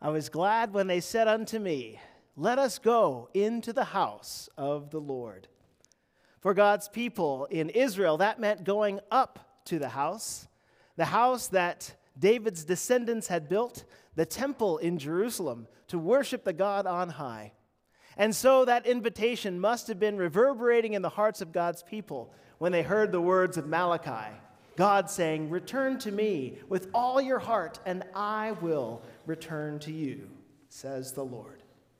I was glad when they said unto me, let us go into the house of the Lord. For God's people in Israel, that meant going up to the house that David's descendants had built, the temple in Jerusalem, to worship the God on high. And so that invitation must have been reverberating in the hearts of God's people when they heard the words of Malachi, God saying, return to me with all your heart, and I will return to you, says the Lord.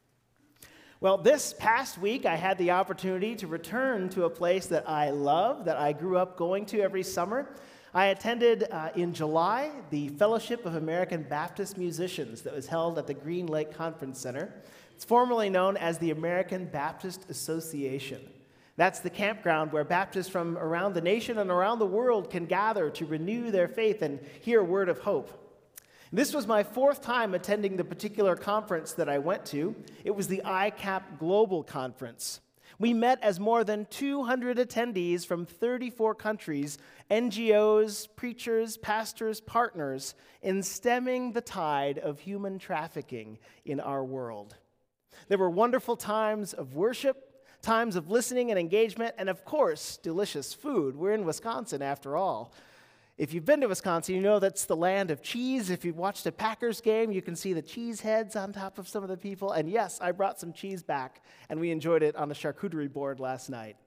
Well, this past week, I had the opportunity to return to a place that I love, that I grew up going to every summer. I attended in July the Fellowship of American Baptist Musicians that was held at the Green Lake Conference Center. It's formerly known as the American Baptist Association. That's the campground where Baptists from around the nation and around the world can gather to renew their faith and hear a word of hope. This was my fourth time attending the particular conference that I went to. It was the ICAP Global Conference. We met as more than 200 attendees from 34 countries, NGOs, preachers, pastors, partners, in stemming the tide of human trafficking in our world. There were wonderful times of worship, times of listening and engagement, and of course, delicious food. We're in Wisconsin after all. If you've been to Wisconsin, you know that's the land of cheese. If you've watched a Packers game, you can see the cheese heads on top of some of the people. And yes, I brought some cheese back, and we enjoyed it on the charcuterie board last night.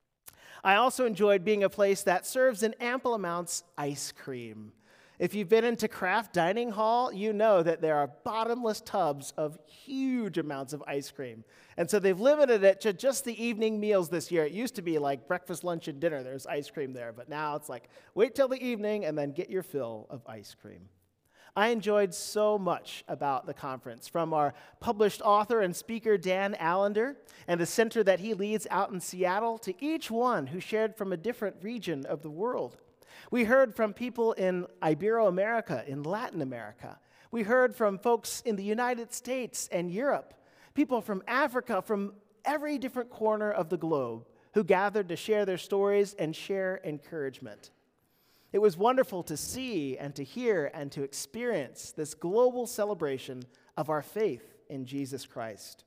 I also enjoyed being a place that serves in ample amounts ice cream. If you've been into Craft Dining Hall, you know that there are bottomless tubs of huge amounts of ice cream. And so they've limited it to just the evening meals this year. It used to be like breakfast, lunch, and dinner. There's ice cream there. But now it's like, wait till the evening and then get your fill of ice cream. I enjoyed so much about the conference, from our published author and speaker, Dan Allender, and the center that he leads out in Seattle, to each one who shared from a different region of the world. We heard from people in Ibero-America, in Latin America. We heard from folks in the United States and Europe, people from Africa, from every different corner of the globe, who gathered to share their stories and share encouragement. It was wonderful to see and to hear and to experience this global celebration of our faith in Jesus Christ.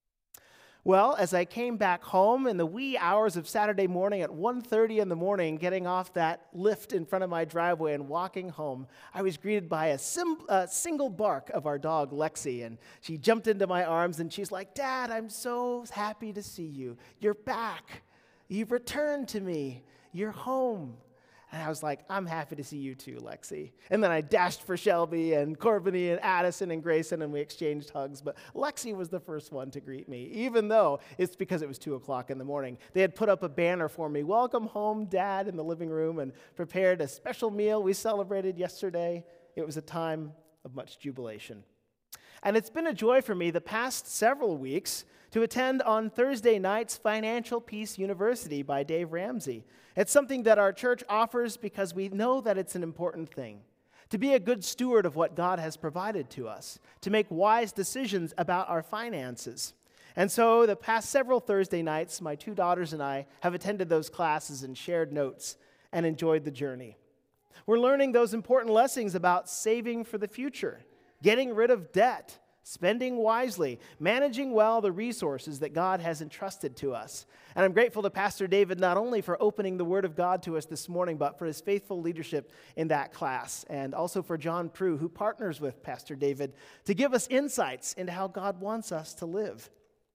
Well, as I came back home in the wee hours of Saturday morning at 1:30 in the morning, getting off that lift in front of my driveway and walking home, I was greeted by a single bark of our dog, Lexi, and she jumped into my arms and she's like, Dad, I'm so happy to see you. You're back. You've returned to me. You're home. And I was like, I'm happy to see you too, Lexi. And then I dashed for Shelby and Corbiny and Addison and Grayson, and we exchanged hugs. But Lexi was the first one to greet me, even though it's because it was 2 o'clock in the morning. They had put up a banner for me, welcome home, Dad, in the living room, and prepared a special meal we celebrated yesterday. It was a time of much jubilation. And it's been a joy for me the past several weeks to attend on Thursday nights Financial Peace University by Dave Ramsey. It's something that our church offers because we know that it's an important thing. To be a good steward of what God has provided to us, to make wise decisions about our finances. And so the past several Thursday nights, my 2 daughters and I have attended those classes and shared notes and enjoyed the journey. We're learning those important lessons about saving for the future, getting rid of debt, spending wisely, managing well the resources that God has entrusted to us. And I'm grateful to Pastor David not only for opening the Word of God to us this morning, but for his faithful leadership in that class, and also for John Prue, who partners with Pastor David to give us insights into how God wants us to live.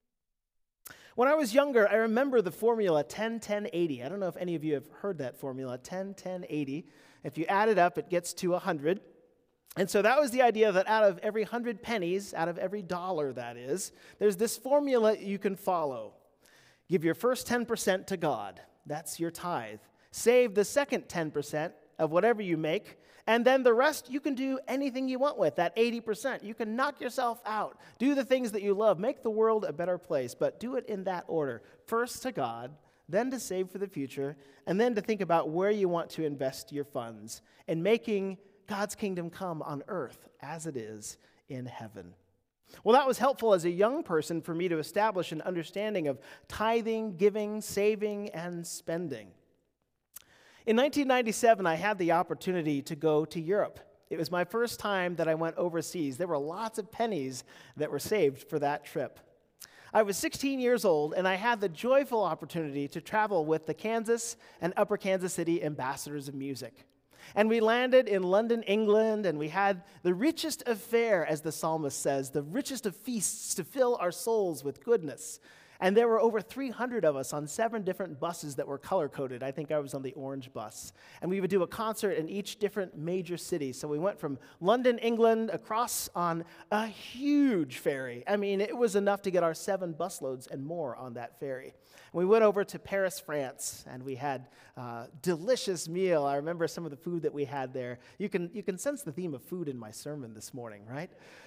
When I was younger, I remember the formula 10-10-80. I don't know if any of you have heard that formula, 10-10-80. If you add it up, it gets to 100. And so that was the idea that out of every 100 pennies, out of every dollar that is, there's this formula you can follow. Give your first 10% to God. That's your tithe. Save the second 10% of whatever you make, and then the rest you can do anything you want with, that 80%. You can knock yourself out. Do the things that you love. Make the world a better place, but do it in that order. First to God, then to save for the future, and then to think about where you want to invest your funds and making God's kingdom come on earth as it is in heaven. Well, that was helpful as a young person for me to establish an understanding of tithing, giving, saving, and spending. In 1997, I had the opportunity to go to Europe. It was my first time that I went overseas. There were lots of pennies that were saved for that trip. I was 16 years old, and I had the joyful opportunity to travel with the Kansas and Upper Kansas City Ambassadors of Music. And we landed in London, England, and we had the richest of fare, as the psalmist says, the richest of feasts to fill our souls with goodness. And there were over 300 of us on 7 different buses that were color-coded. I think I was on the orange bus. And we would do a concert in each different major city. So we went from London, England, across on a huge ferry. I mean, it was enough to get our 7 busloads and more on that ferry. We went over to Paris, France, and we had a delicious meal. I remember some of the food that we had there. You can sense the theme of food in my sermon this morning, right?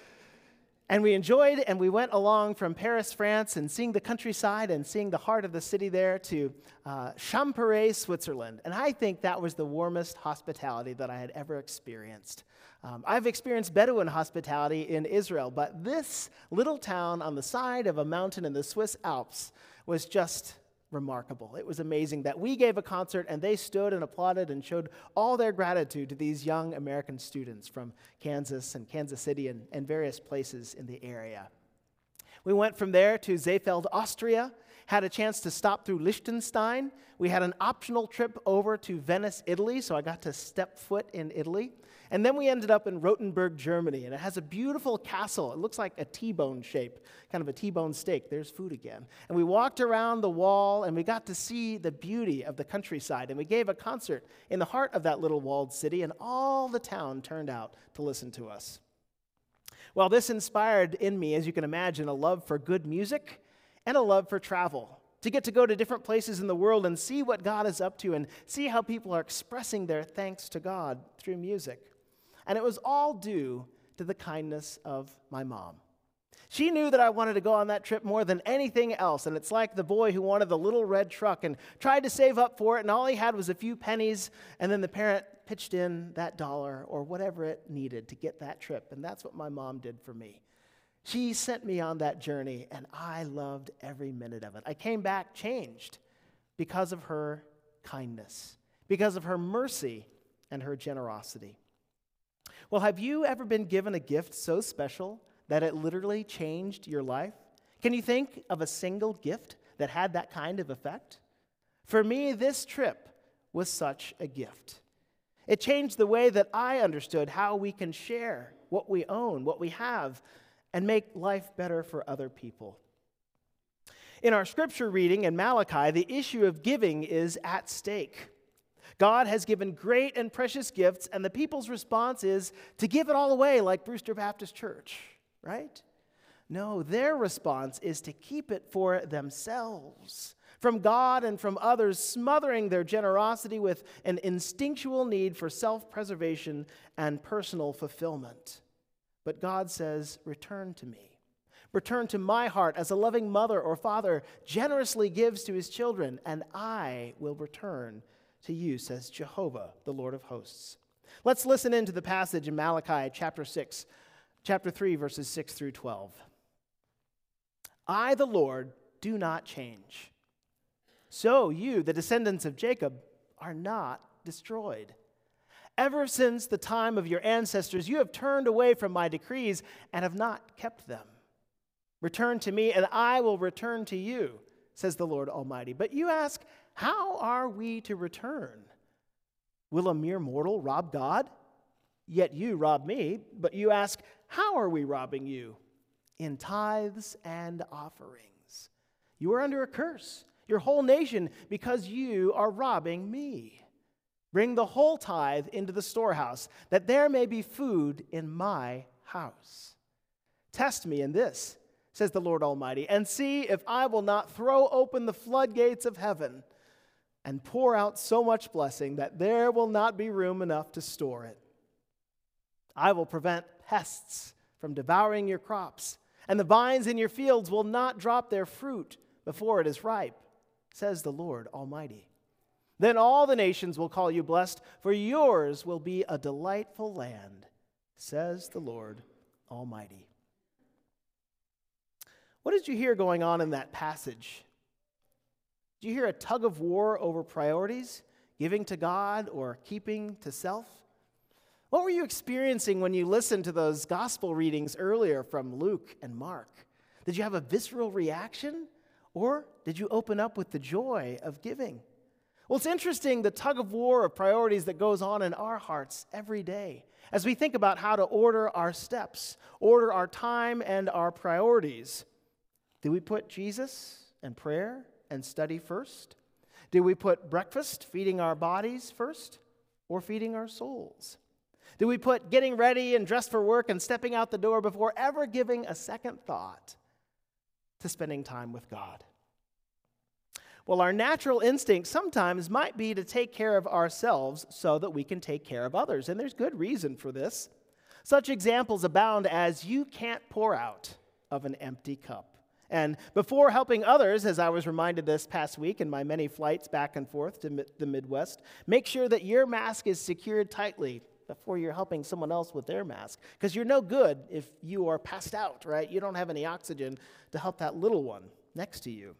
And we enjoyed, and we went along from Paris, France, and seeing the countryside and seeing the heart of the city there to Champéry, Switzerland. And I think that was the warmest hospitality that I had ever experienced. I've experienced Bedouin hospitality in Israel, but this little town on the side of a mountain in the Swiss Alps was just remarkable. It was amazing that we gave a concert and they stood and applauded and showed all their gratitude to these young American students from Kansas and Kansas City and various places in the area. We went from there to Seefeld, Austria, had a chance to stop through Liechtenstein. We had an optional trip over to Venice, Italy, so I got to step foot in Italy. And then we ended up in Rothenburg, Germany, and it has a beautiful castle. It looks like a T-bone shape, kind of a T-bone steak. There's food again. And we walked around the wall, and we got to see the beauty of the countryside, and we gave a concert in the heart of that little walled city, and all the town turned out to listen to us. Well, this inspired in me, as you can imagine, a love for good music and a love for travel, to get to go to different places in the world and see what God is up to and see how people are expressing their thanks to God through music. And it was all due to the kindness of my mom. She knew that I wanted to go on that trip more than anything else, and it's like the boy who wanted the little red truck and tried to save up for it, and all he had was a few pennies, and then the parent pitched in that $1 or whatever it needed to get that trip, and that's what my mom did for me. She sent me on that journey, and I loved every minute of it. I came back changed because of her kindness, because of her mercy and her generosity. Well, have you ever been given a gift so special that it literally changed your life? Can you think of a single gift that had that kind of effect? For me, this trip was such a gift. It changed the way that I understood how we can share what we own, what we have, and make life better for other people. In our scripture reading in Malachi, the issue of giving is at stake. God has given great and precious gifts, and the people's response is to give it all away like Brewster Baptist Church, right? No, their response is to keep it for themselves, from God and from others, smothering their generosity with an instinctual need for self-preservation and personal fulfillment. But God says, return to me. Return to my heart as a loving mother or father generously gives to his children, and I will return to you, says Jehovah, the Lord of hosts. Let's listen into the passage in Malachi chapter 3, verses 6 through 12. I, the Lord, do not change. So you, the descendants of Jacob, are not destroyed. Ever since the time of your ancestors, you have turned away from my decrees and have not kept them. Return to me, and I will return to you, says the Lord Almighty. But you ask, how are we to return? Will a mere mortal rob God? Yet you rob me. But you ask, how are we robbing you? In tithes and offerings. You are under a curse, your whole nation, because you are robbing me. Bring the whole tithe into the storehouse, that there may be food in my house. Test me in this, says the Lord Almighty, and see if I will not throw open the floodgates of heaven and pour out so much blessing that there will not be room enough to store it. I will prevent pests from devouring your crops, and the vines in your fields will not drop their fruit before it is ripe, says the Lord Almighty. Then all the nations will call you blessed, for yours will be a delightful land, says the Lord Almighty. What did you hear going on in that passage? Did you hear a tug of war over priorities, giving to God or keeping to self? What were you experiencing when you listened to those gospel readings earlier from Luke and Mark? Did you have a visceral reaction, or did you open up with the joy of giving? Well, it's interesting the tug of war of priorities that goes on in our hearts every day as we think about how to order our steps, order our time and our priorities. Do we put Jesus and prayer and study first? Do we put breakfast, feeding our bodies first, or feeding our souls? Do we put getting ready and dressed for work and stepping out the door before ever giving a second thought to spending time with God? Well, our natural instinct sometimes might be to take care of ourselves so that we can take care of others, and there's good reason for this. Such examples abound as you can't pour out of an empty cup. And before helping others, as I was reminded this past week in my many flights back and forth to the Midwest, make sure that your mask is secured tightly before you're helping someone else with their mask. Because you're no good if you are passed out, right? You don't have any oxygen to help that little one next to you.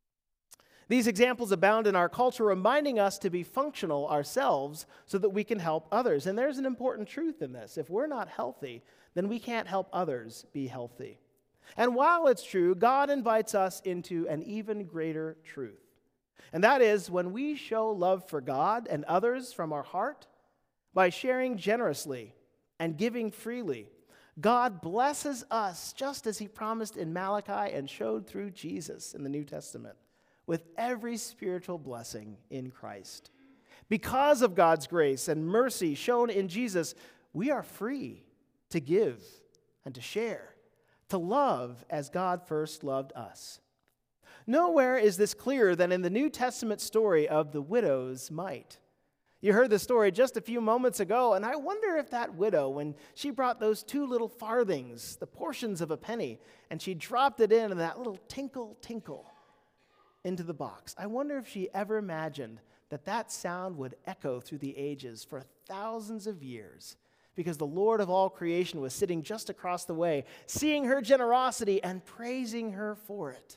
These examples abound in our culture, reminding us to be functional ourselves so that we can help others. And there's an important truth in this. If we're not healthy, then we can't help others be healthy. And while it's true, God invites us into an even greater truth. And that is when we show love for God and others from our heart, by sharing generously and giving freely, God blesses us just as he promised in Malachi and showed through Jesus in the New Testament, with every spiritual blessing in Christ. Because of God's grace and mercy shown in Jesus, we are free to give and to share, to love as God first loved us. Nowhere is this clearer than in the New Testament story of the widow's mite. You heard the story just a few moments ago, and I wonder if that widow, when she brought those 2 little farthings, the portions of a penny, and she dropped it in and that little tinkle, tinkle into the box, I wonder if she ever imagined that that sound would echo through the ages for thousands of years, because the Lord of all creation was sitting just across the way, seeing her generosity and praising her for it.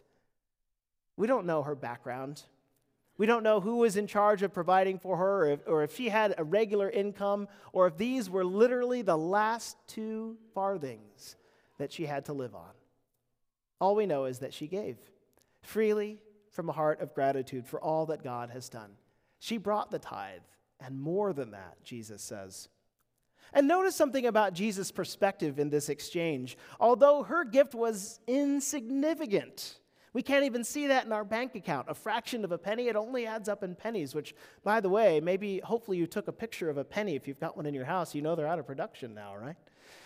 We don't know her background. We don't know who was in charge of providing for her, or if she had a regular income, or if these were literally the last 2 farthings that she had to live on. All we know is that she gave freely from a heart of gratitude for all that God has done. She brought the tithe, and more than that, Jesus says. And notice something about Jesus' perspective in this exchange. Although her gift was insignificant, we can't even see that in our bank account. A fraction of a penny, it only adds up in pennies, which, by the way, hopefully you took a picture of a penny. If you've got one in your house, you know they're out of production now, right?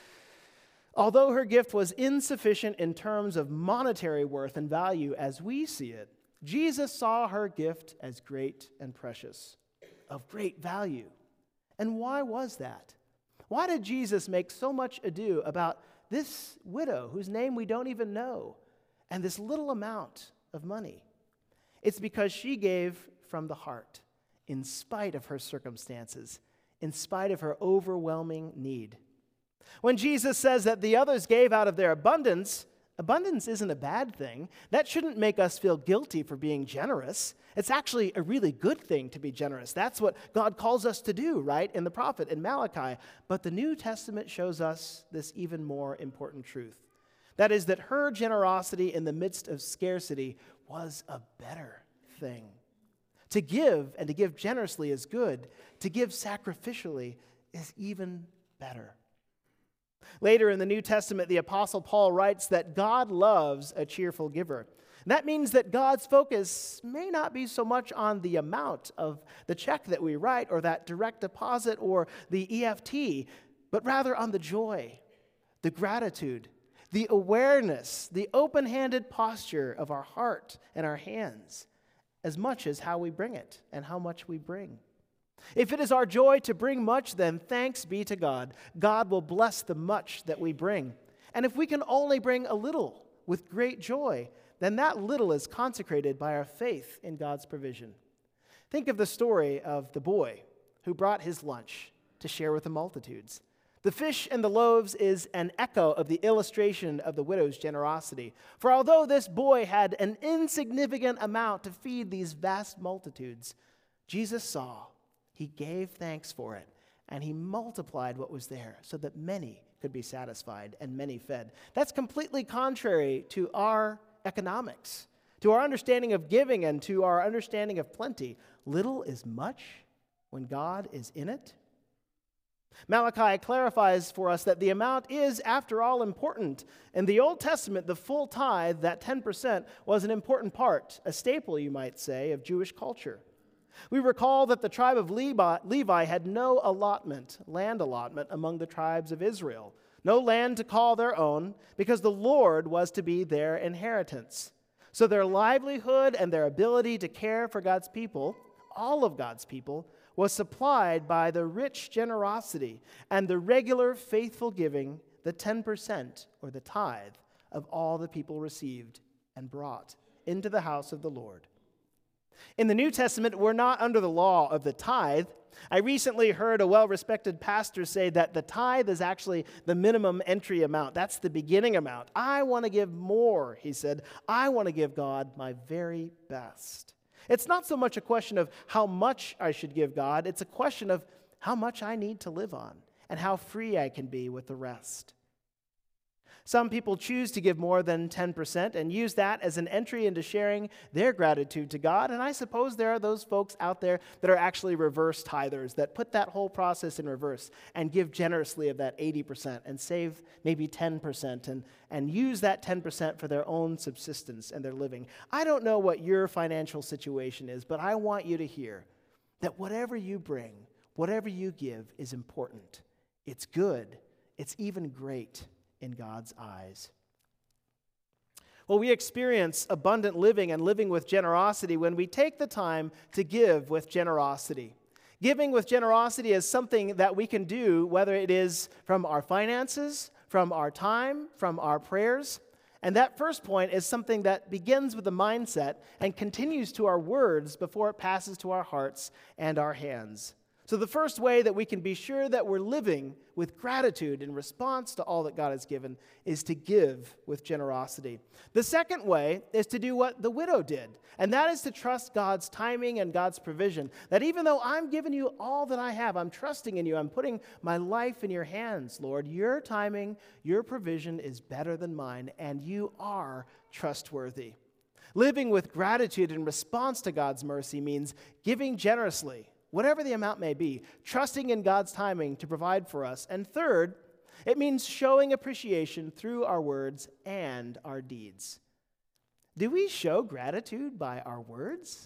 Although her gift was insufficient in terms of monetary worth and value as we see it, Jesus saw her gift as great and precious, of great value. And why was that? Why did Jesus make so much ado about this widow whose name we don't even know and this little amount of money? It's because she gave from the heart, in spite of her circumstances, in spite of her overwhelming need. When Jesus says that the others gave out of their abundance, abundance isn't a bad thing. That shouldn't make us feel guilty for being generous. It's actually a really good thing to be generous. That's what God calls us to do, right, in the prophet, in Malachi. But the New Testament shows us this even more important truth. That is that her generosity in the midst of scarcity was a better thing. To give and to give generously is good. To give sacrificially is even better. Later in the New Testament, the Apostle Paul writes that God loves a cheerful giver. That means that God's focus may not be so much on the amount of the check that we write or that direct deposit or the EFT, but rather on the joy, the gratitude, the awareness, the open-handed posture of our heart and our hands, as much as how we bring it and how much we bring. If it is our joy to bring much, then thanks be to God. God will bless the much that we bring. And if we can only bring a little with great joy, then that little is consecrated by our faith in God's provision. Think of the story of the boy who brought his lunch to share with the multitudes. The fish and the loaves is an echo of the illustration of the widow's generosity. For although this boy had an insignificant amount to feed these vast multitudes, Jesus saw, he gave thanks for it, and he multiplied what was there so that many could be satisfied and many fed. That's completely contrary to our economics, to our understanding of giving and to our understanding of plenty. Little is much when God is in it. Malachi clarifies for us that the amount is, after all, important. In the Old Testament, the full tithe, that 10%, was an important part, a staple, you might say, of Jewish culture. We recall that the tribe of Levi had no land allotment among the tribes of Israel, no land to call their own, because the Lord was to be their inheritance. So their livelihood and their ability to care for God's people, all of God's people, was supplied by the rich generosity and the regular faithful giving, the 10% or the tithe of all the people received and brought into the house of the Lord. In the New Testament, we're not under the law of the tithe. I recently heard a well-respected pastor say that the tithe is actually the minimum entry amount. That's the beginning amount. I want to give more, he said. I want to give God my very best. It's not so much a question of how much I should give God. It's a question of how much I need to live on and how free I can be with the rest. Some people choose to give more than 10% and use that as an entry into sharing their gratitude to God. And I suppose there are those folks out there that are actually reverse tithers, that put that whole process in reverse and give generously of that 80% and save maybe 10% and use that 10% for their own subsistence and their living. I don't know what your financial situation is, but I want you to hear that whatever you bring, whatever you give is important. It's good. It's even great in God's eyes. Well, we experience abundant living and living with generosity when we take the time to give with generosity. Giving with generosity is something that we can do, whether it is from our finances, from our time, from our prayers. And that first point is something that begins with the mindset and continues to our words before it passes to our hearts and our hands. So the first way that we can be sure that we're living with gratitude in response to all that God has given is to give with generosity. The second way is to do what the widow did, and that is to trust God's timing and God's provision. That even though I'm giving you all that I have, I'm trusting in you, I'm putting my life in your hands, Lord. Your timing, your provision is better than mine, and you are trustworthy. Living with gratitude in response to God's mercy means giving generously, whatever the amount may be, trusting in God's timing to provide for us. And third, it means showing appreciation through our words and our deeds. Do we show gratitude by our words?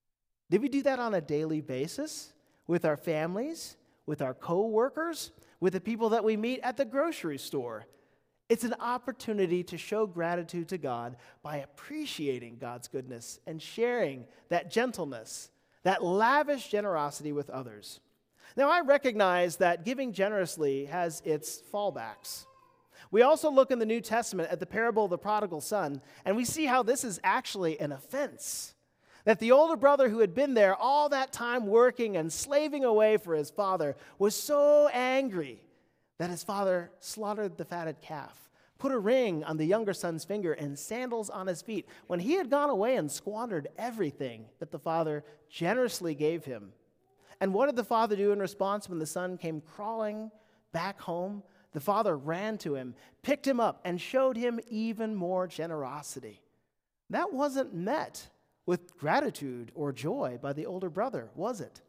Do we do that on a daily basis with our families, with our co-workers, with the people that we meet at the grocery store? It's an opportunity to show gratitude to God by appreciating God's goodness and sharing that gentleness, that lavish generosity with others. Now, I recognize that giving generously has its fallbacks. We also look in the New Testament at the parable of the prodigal son, and we see how this is actually an offense. That the older brother who had been there all that time working and slaving away for his father was so angry that his father slaughtered the fatted calf, put a ring on the younger son's finger and sandals on his feet when he had gone away and squandered everything that the father generously gave him. And what did the father do in response when the son came crawling back home? The father ran to him, picked him up, and showed him even more generosity. That wasn't met with gratitude or joy by the older brother, was it?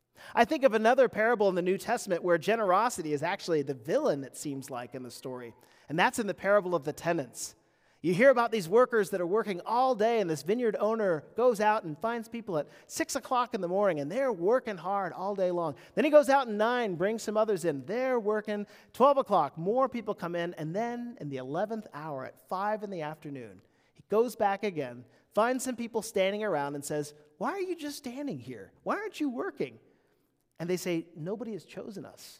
I think of another parable in the New Testament where generosity is actually the villain, it seems like, in the story. And that's in the parable of the tenants. You hear about these workers that are working all day, and this vineyard owner goes out and finds people at 6 o'clock in the morning, and they're working hard all day long. Then he goes out at 9, brings some others in. They're working 12 o'clock. More people come in, and then in the 11th hour at 5 in the afternoon, he goes back again, finds some people standing around and says, "Why are you just standing here? Why aren't you working?" And they say, "Nobody has chosen us.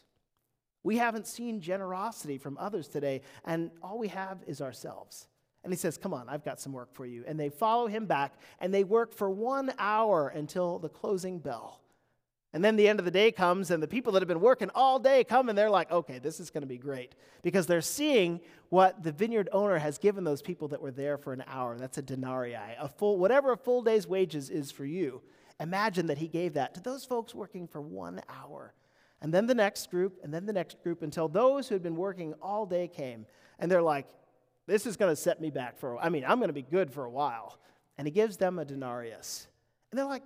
We haven't seen generosity from others today, and all we have is ourselves." And he says, "Come on, I've got some work for you." And they follow him back, and they work for 1 hour until the closing bell. And then the end of the day comes, and the people that have been working all day come, and they're like, "Okay, this is going to be great." Because they're seeing what the vineyard owner has given those people that were there for an hour. That's a denarii, whatever a full day's wages is for you. Imagine that he gave that to those folks working for 1 hour. And then the next group, and then the next group, until those who had been working all day came. And they're like, this is going to set me back I'm going to be good for a while. And he gives them a denarius. And they're like,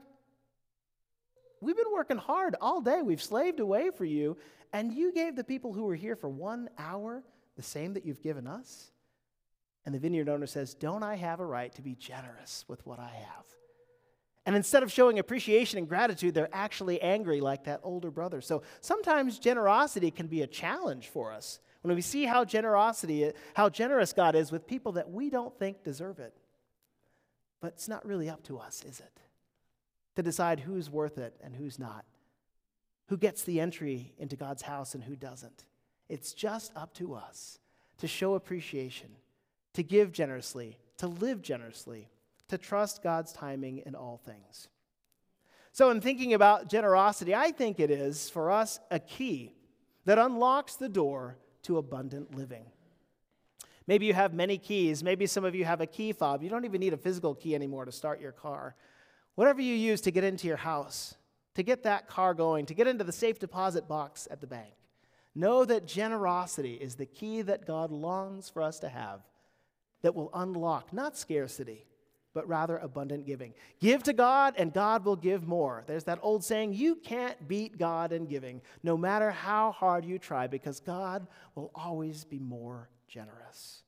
we've been working hard all day. We've slaved away for you. And you gave the people who were here for 1 hour the same that you've given us? And the vineyard owner says, don't I have a right to be generous with what I have? And instead of showing appreciation and gratitude, they're actually angry like that older brother. So sometimes generosity can be a challenge for us when we see how generous God is with people that we don't think deserve it. But it's not really up to us, is it? To decide who's worth it and who's not. Who gets the entry into God's house and who doesn't. It's just up to us to show appreciation, to give generously, to live generously, to trust God's timing in all things. So in thinking about generosity, I think it is, for us, a key that unlocks the door to abundant living. Maybe you have many keys. Maybe some of you have a key fob. You don't even need a physical key anymore to start your car. Whatever you use to get into your house, to get that car going, to get into the safe deposit box at the bank, know that generosity is the key that God longs for us to have that will unlock, not scarcity, but rather abundant giving. Give to God, and God will give more. There's that old saying, you can't beat God in giving, no matter how hard you try, because God will always be more generous.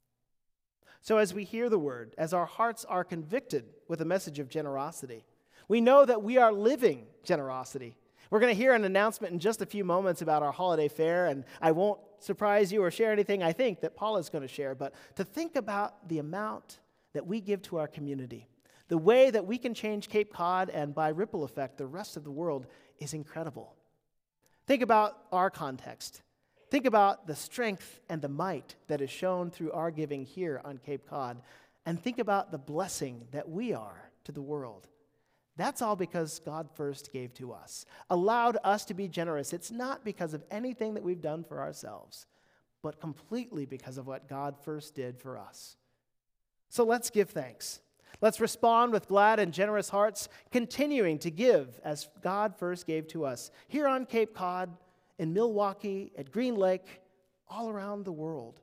So as we hear the word, as our hearts are convicted with a message of generosity, we know that we are living generosity. We're going to hear an announcement in just a few moments about our holiday fair, and I won't surprise you or share anything I think that Paula is going to share, but to think about the amount that we give to our community, the way that we can change Cape Cod and by ripple effect the rest of the world is incredible. Think about our context. Think about the strength and the might that is shown through our giving here on Cape Cod, and think about the blessing that we are to the world. That's all because God first gave to us, allowed us to be generous. It's not because of anything that we've done for ourselves, but completely because of what God first did for us. So let's give thanks. Let's respond with glad and generous hearts, continuing to give as God first gave to us, here on Cape Cod, in Milwaukee, at Green Lake, all around the world.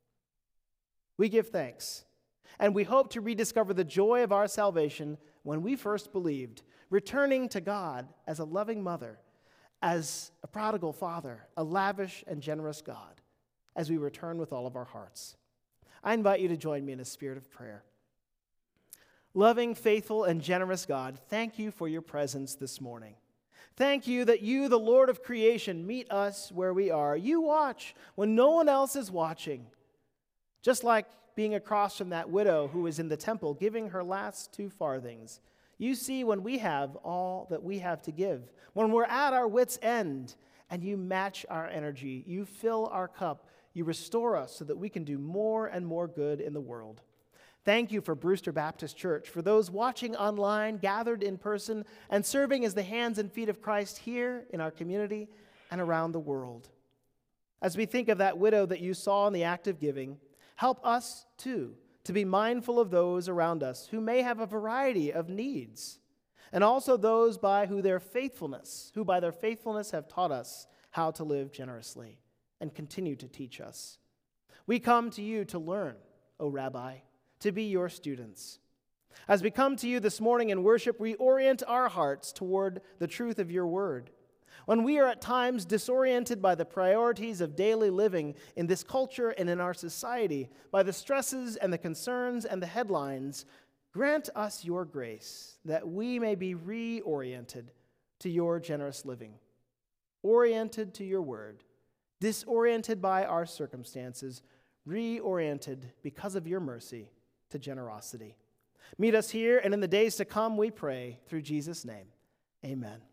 We give thanks, and we hope to rediscover the joy of our salvation when we first believed, returning to God as a loving mother, as a prodigal father, a lavish and generous God, as we return with all of our hearts. I invite you to join me in a spirit of prayer. Loving, faithful, and generous God, thank you for your presence this morning. Thank you that you, the Lord of creation, meet us where we are. You watch when no one else is watching. Just like being across from that widow who was in the temple giving her last 2 farthings. You see when we have all that we have to give, when we're at our wits' end, and you match our energy. You fill our cup. You restore us so that we can do more and more good in the world. Thank you for Brewster Baptist Church, for those watching online, gathered in person, and serving as the hands and feet of Christ here in our community and around the world. As we think of that widow that you saw in the act of giving, help us, too, to be mindful of those around us who may have a variety of needs, and also those who by their faithfulness have taught us how to live generously and continue to teach us. We come to you to learn, O Rabbi, to be your students. As we come to you this morning in worship, we orient our hearts toward the truth of your word. When we are at times disoriented by the priorities of daily living in this culture and in our society, by the stresses and the concerns and the headlines, grant us your grace that we may be reoriented to your generous living, oriented to your word, disoriented by our circumstances, reoriented because of your mercy to generosity. Meet us here, and in the days to come, we pray, through Jesus' name. Amen.